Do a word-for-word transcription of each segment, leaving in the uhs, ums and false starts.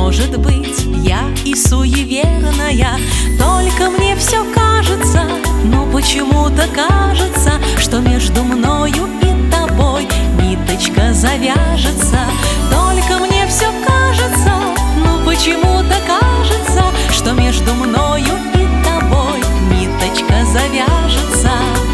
Может быть, я и суеверная, только мне все кажется, но почему-то кажется, что между мною и тобой ниточка завяжется. Только мне все кажется, но почему-то кажется, что между мною и тобой ниточка завяжется.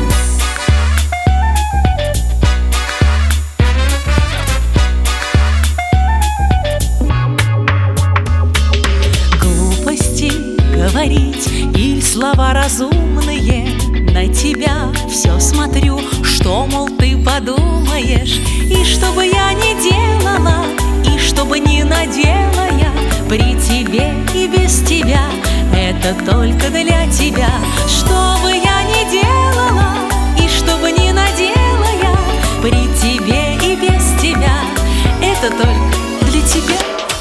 Говорить или слова разумные, на тебя все смотрю, что, мол, ты подумаешь. И что бы я ни делала, и что бы ни надела я, при тебе и без тебя, это только для тебя. Что бы я ни делала, и что бы ни надела я, при тебе и без тебя, это только для тебя.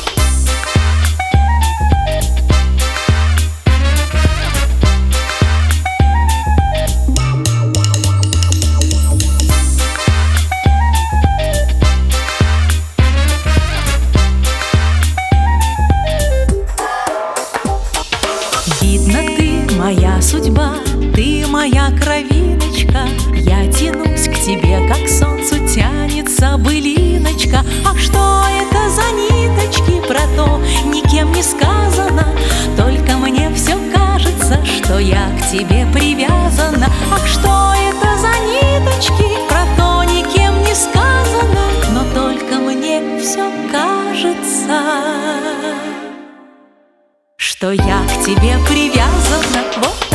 Видно, ты моя судьба, ты моя кровиночка. Я тянусь к тебе, как к солнцу тянется былиночка. А что это за ниточки, про то никем не сказано, только мне все кажется, что я к тебе привязана. Ах, что это за ниточки, про то никем не сказано, но только мне все кажется, что я к тебе привязана. Вот.